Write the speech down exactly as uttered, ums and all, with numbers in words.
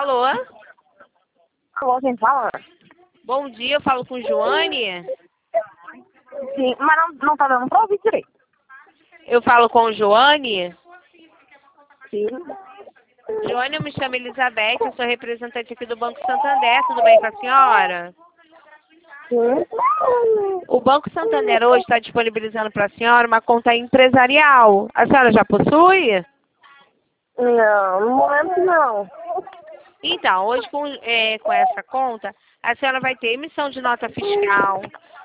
Alô? Alô, quem fala? Bom dia, eu falo com Joane. Sim, mas não, não tá dando pra ouvir direito. Eu falo com Joane. Sim. Joane, eu me chamo Elizabeth, eu sou representante aqui do Banco Santander. Tudo bem com a senhora? Sim. O Banco Santander hoje está disponibilizando para a senhora uma conta empresarial. A senhora já possui? Não, no momento não. Então, hoje com, é, com essa conta, a senhora vai ter emissão de nota fiscal,